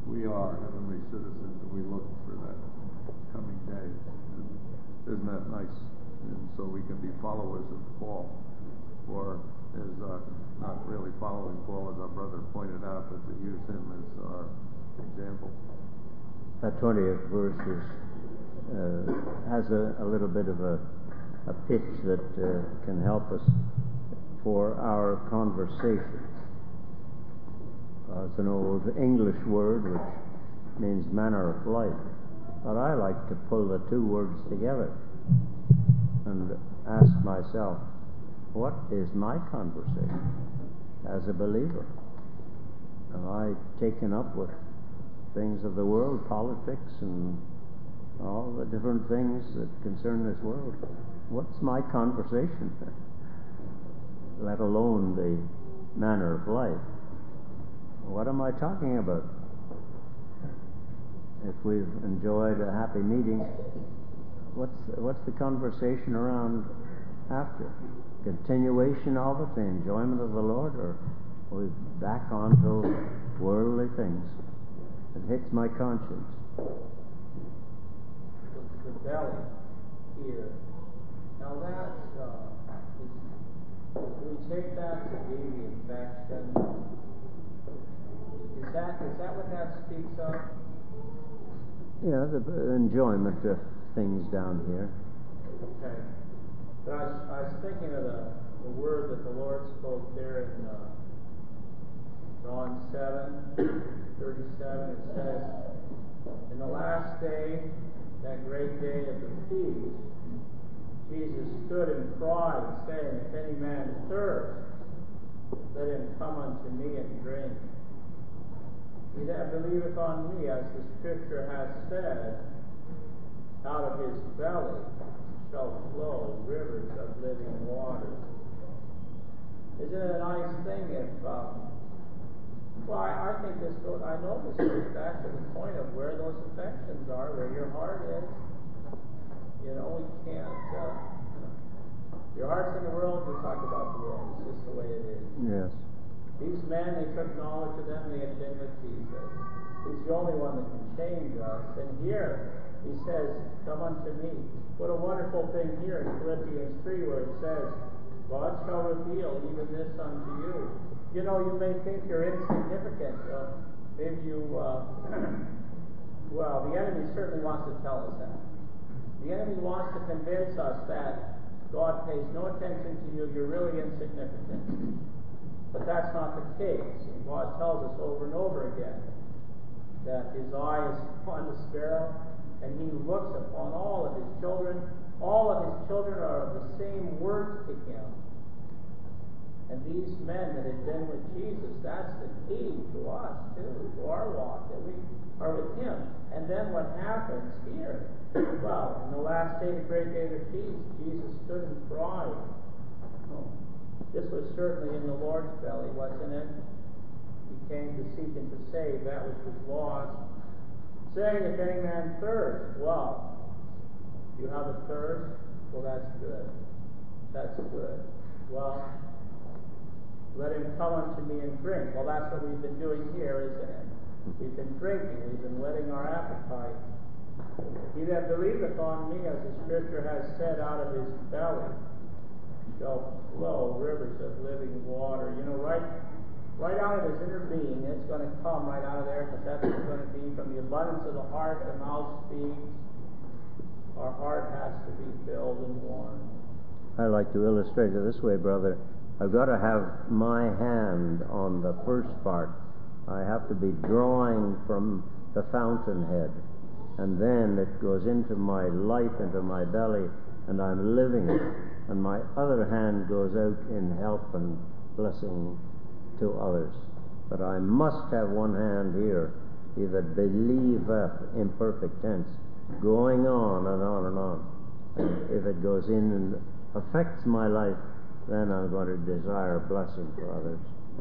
we are heavenly citizens, and we look for that coming day. And isn't that nice? And so we can be followers of Paul, or as uh, not really following Paul, as our brother pointed out, but to use him as our example. That twentieth verse is, uh, has a, a little bit of a, a pitch that uh, can help us for our conversation. Uh, it's an old English word which means manner of life, but I like to pull the two words together and ask myself, what is my conversation as a believer? Am I taken up with things of the world, politics, and all the different things that concern this world? What's my conversation? Let alone the manner of life. What am I talking about? If we've enjoyed a happy meeting, what's what's the conversation around after? Continuation of it, the enjoyment of the Lord, or are we back onto worldly things? It hits my conscience. The, the belly here. Now that uh, is, do we take that to be the affection? Is that is that what that speaks of? Yeah, the enjoyment of things down here. Okay. But I was, I was thinking of the, the word that the Lord spoke there in uh, John seven thirty-seven. It says, in the last day, that great day of the feast, Jesus stood and cried, saying, if any man thirst, let him come unto me and drink. He that believeth on me, as the Scripture has said, out of his belly shall flow rivers of living water. Isn't it a nice thing if, um, well, I, I think this goes, I know this goes back to the point of where those affections are, where your heart is. You know, we can't, uh, your heart's in the world, we talk about the world, it's just the way it is. Yes. These men, they took knowledge of them, they had been with Jesus. He's the only one that can change us. And here, he says, come unto me. What a wonderful thing here in Philippians three, where it says, God shall reveal even this unto you. You know, you may think you're insignificant. Uh, maybe you, uh, well, the enemy certainly wants to tell us that. The enemy wants to convince us that God pays no attention to you, you're really insignificant. But that's not the case. And God tells us over and over again that his eye is upon the sparrow, and he looks upon all of his children. All of his children are of the same worth to him. And these men that had been with Jesus, that's the key to us, too, to our walk, that we are with him. And then what happens here? Well, in the last day, the great day of the feast, Jesus stood and cried. Oh. This was certainly in the Lord's belly, wasn't it? He came to seek and to save that which was lost. Saying, if any man thirst, well, you have a thirst? Well, that's good. That's good. Well, let him come unto me and drink. Well, that's what we've been doing here, isn't it? We've been drinking. We've been letting our appetite. He that believeth on me, as the Scripture has said, out of his belly shall flow rivers of living water. You know, right right out of his inner being, it's going to come right out of there, because that's what's going to be. From the abundance of the heart, the mouth speaks. Our heart has to be filled and warmed. I like to illustrate it this way, brother. I've got to have my hand on the first part. I have to be drawing from the fountainhead, and then it goes into my life, into my belly, and I'm living it. And my other hand goes out in help and blessing to others. But I must have one hand here, either believeth, imperfect tense, going on and on and on. And if it goes in and affects my life, then I'm going to desire blessing for others.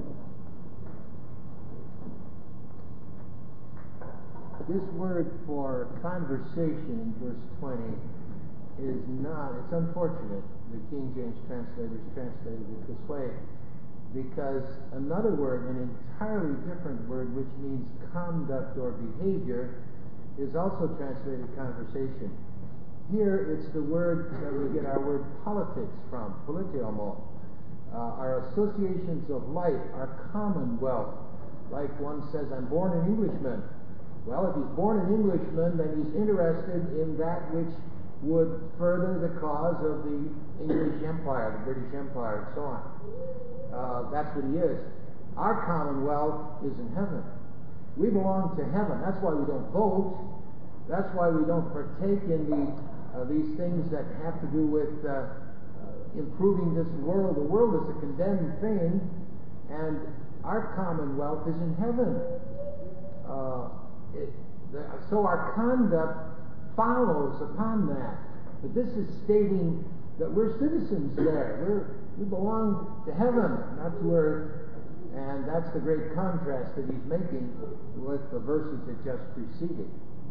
This word for conversation in verse twenty is not, it's unfortunate the King James translators translated it this way. because another word, an entirely different word, which means conduct or behavior, is also translated conversation. Here it's the word that we get our word politics from, politeomo. Uh, our associations of life, our commonwealth. Like one says, I'm born an Englishman. Well, if he's born an Englishman, then he's interested in that which would further the cause of the English Empire, the British Empire, and so on. Uh, that's what he is. Our commonwealth is in heaven. We belong to heaven. That's why we don't vote. That's why we don't partake in the uh, these things that have to do with uh, uh, improving this world. The world is a condemned thing, and our commonwealth is in heaven. Uh, it, the, so our conduct follows upon that. But this is stating that we're citizens there. We're, we belong to heaven, not to earth. And that's the great contrast that he's making with the verses that just preceded.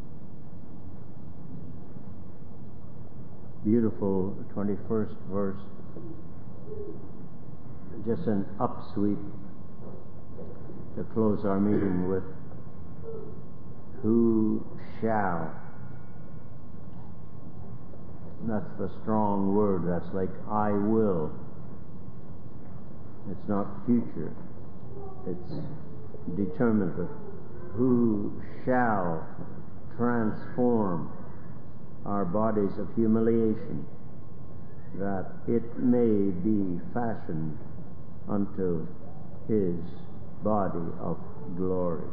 Beautiful twenty-first verse. Just an upsweep to close our meeting with. Who shall? That's the strong word. That's like I will. It's not future. It's determinative. Who shall transform our bodies of humiliation, that it may be fashioned unto his body of glory,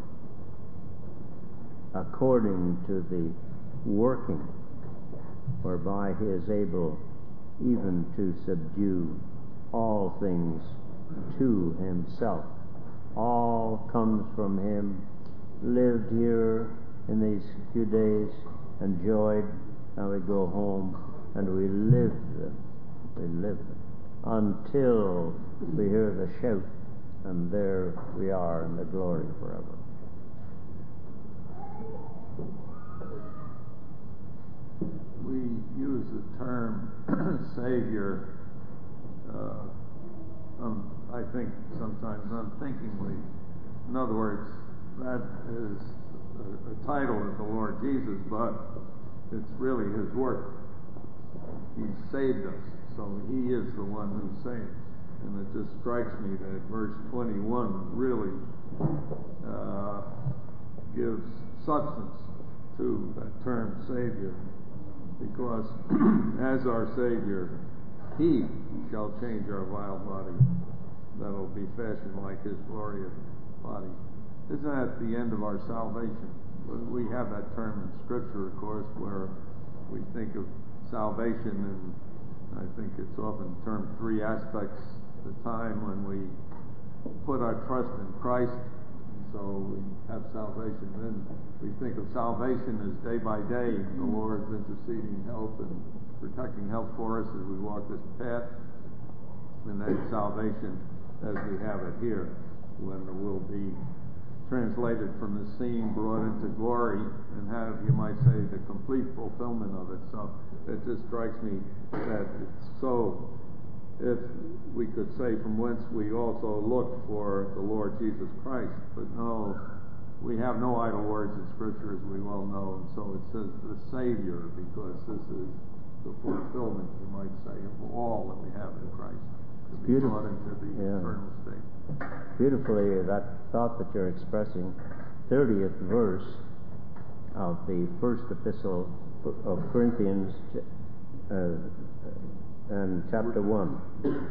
according to the working whereby he is able even to subdue all things to himself. All comes from him, lived here in these few days, enjoyed. Now we go home and we live them. We live them until we hear the shout, and there we are in the glory forever. We use the term Savior, uh, um, I think sometimes unthinkingly. In other words, that is a, a title of the Lord Jesus, but it's really his work. He saved us, so he is the one who saves. And it just strikes me that verse twenty-one really uh, gives substance to that term Savior, because as our Savior, he shall change our vile body, that'll be fashioned like his glorious body. Isn't that the end of our salvation? We have that term in Scripture, of course, where we think of salvation, and I think it's often termed three aspects. The time when we put our trust in Christ, so we have salvation. Then we think of salvation as day by day, the Lord's interceding help and protecting help for us as we walk this path. And then salvation as we have it here, when we'll be translated from the scene, brought into glory, and have, you might say, the complete fulfillment of it. So it just strikes me that it's so, if we could say from whence we also look for the Lord Jesus Christ, but no, we have no idle words in Scripture, as we well know, and so it says the Savior, because this is the fulfillment, you might say, of all that we have in Christ, to be Beautiful. brought into the Yeah. eternal state. Beautifully, that thought that you're expressing, thirtieth verse of the first epistle of Corinthians, uh, and chapter one.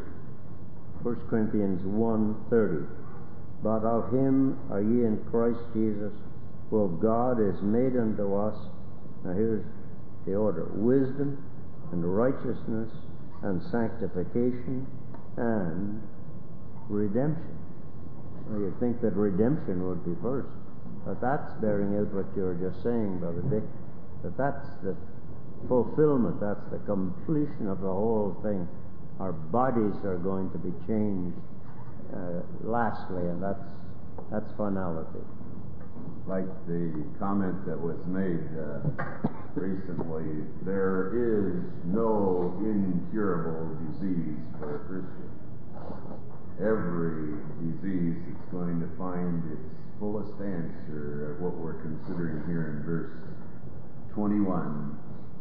First Corinthians one thirty. But of him are ye in Christ Jesus, who of God is made unto us, now here's the order, wisdom and righteousness and sanctification and redemption. Well, you'd think that redemption would be first, but that's bearing out what you were just saying, Brother Dick, that that's the fulfillment, that's the completion of the whole thing. Our bodies are going to be changed uh, lastly, and that's that's finality. Like the comment that was made uh, recently, there is no incurable disease for a Christian. every disease, it's going to find its fullest answer of what we're considering here in verse twenty-one.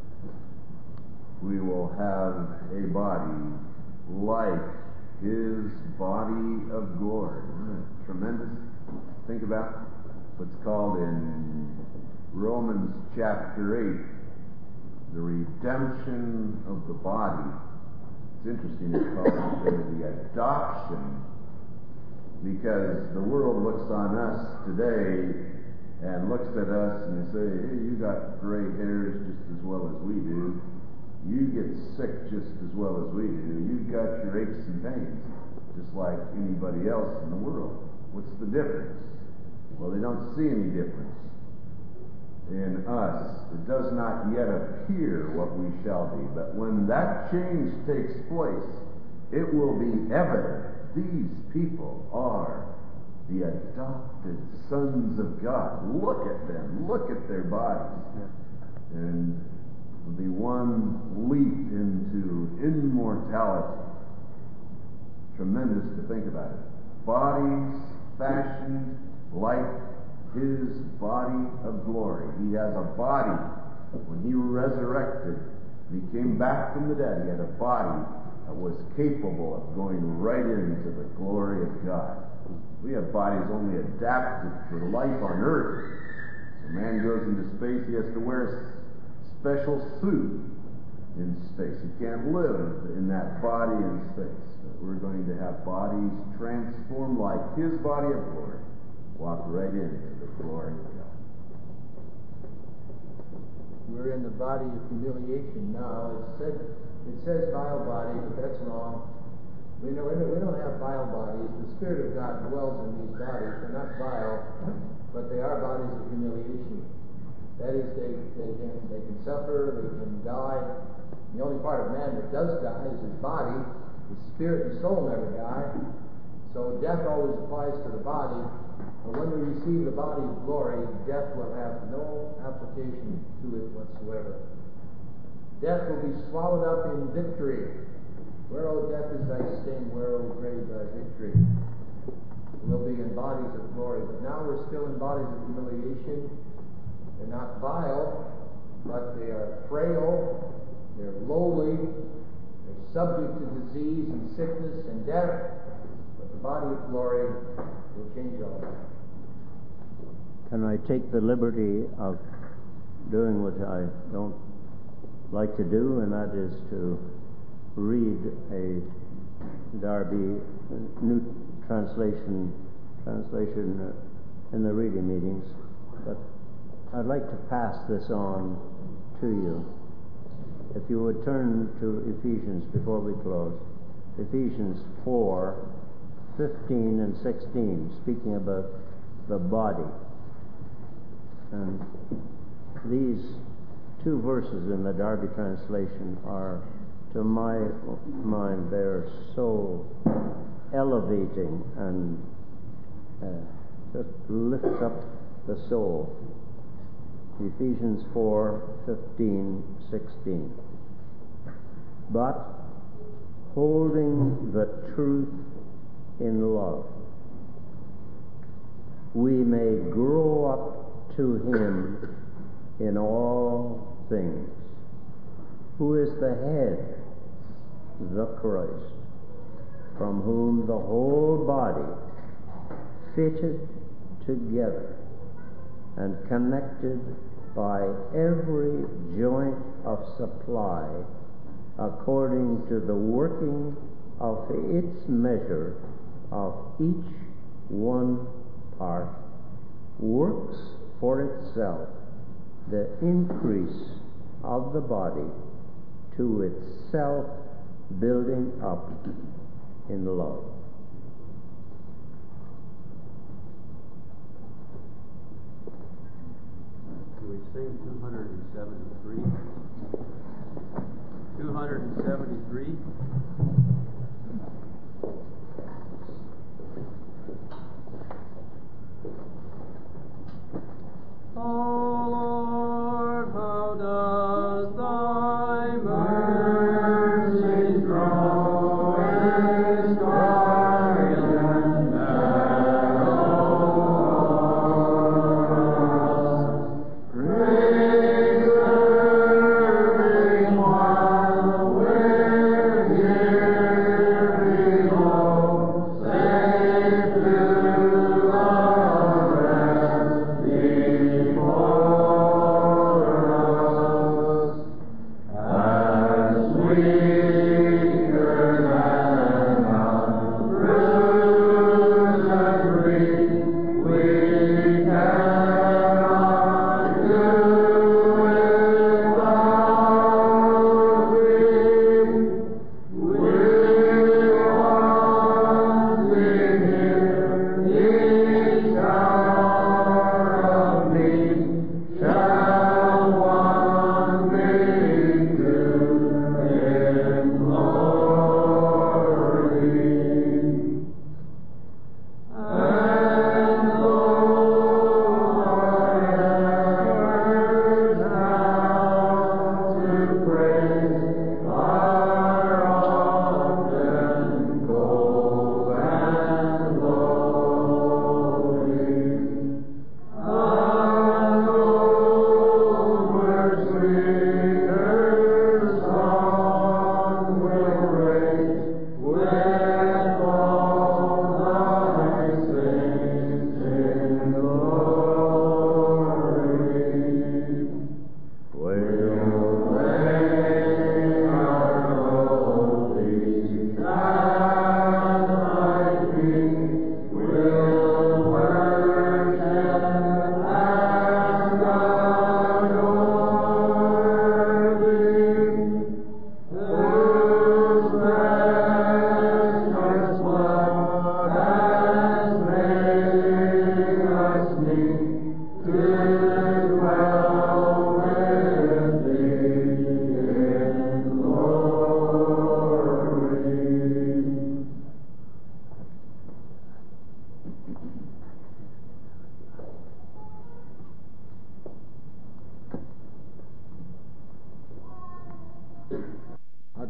We will have a body like his body of glory. Isn't that tremendous? Think about what's called in Romans chapter eight, the redemption of the body. It's interesting it's called the, the adoption, because the world looks on us today and looks at us and they say, hey, you got gray hairs just as well as we do. You get sick just as well as we do. You've got your aches and pains just like anybody else in the world. What's the difference? Well, they don't see any difference in us. It does not yet appear what we shall be. But when that change takes place, it will be evident. These people are the adopted sons of God. Look at them. Look at their bodies. And the one leap into immortality. Tremendous to think about it. Bodies fashioned like his body of glory. He has a body. When he resurrected, he came back from the dead. He had a body that was capable of going right into the glory of God. We have bodies only adapted for life on earth. So man goes into space, he has to wear a special suit in space. He can't live in that body in space. But we're going to have bodies transformed like his body of glory. Walk right into the glory of God. We're in the body of humiliation now. It said, it says vile body, but that's wrong. We know we don't have vile bodies. The Spirit of God dwells in these bodies. They're not vile, but they are bodies of humiliation. That is, they, they can they can suffer, they can die. The only part of man that does die is his body. His spirit and soul never die. So death always applies to the body. But when we receive the body of glory, death will have no application to it whatsoever. Death will be swallowed up in victory. Where, O death, is thy sting? Where, O grave, thy victory? We'll be in bodies of glory. But now we're still in bodies of humiliation. They're not vile, but they are frail, they're lowly, they're subject to disease and sickness and death, but the body of glory will change all that. Can I take the liberty of doing what I don't like to do, and that is to read a Darby New Translation translation in the reading meetings, but I'd like to pass this on to you. If you would turn to Ephesians before we close. Ephesians four, fifteen and sixteen, speaking about the body. And these two verses in the Darby translation are, to my mind, they're so elevating and uh, just lifts up the soul. Ephesians four, fifteen, sixteen. But holding the truth in love, we may grow up to him in all things, who is the head, the Christ, from whom the whole body, fitted together and connected by every joint of supply, according to the working of its measure of each one part, works for itself the increase of the body to itself building up in love. Do we sing two hundred seventy-three? two hundred seventy-three. Oh Lord, how does thy mercy grow and start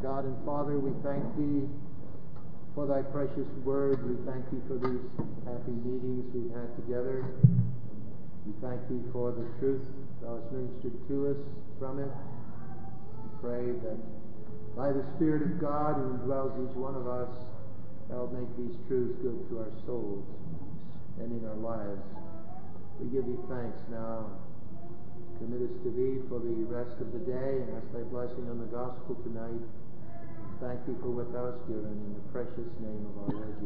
God and Father, we thank Thee for Thy precious word. We thank Thee for these happy meetings we've had together. We thank Thee for the truth Thou hast ministered to us from it. We pray that by the Spirit of God who indwells each one of us, Thou will make these truths good to our souls and in our lives. We give Thee thanks now. Commit us to Thee for the rest of the day, and ask Thy blessing on the gospel tonight. Thank Thee for what Thou hast given, in the precious name of our Lord Jesus.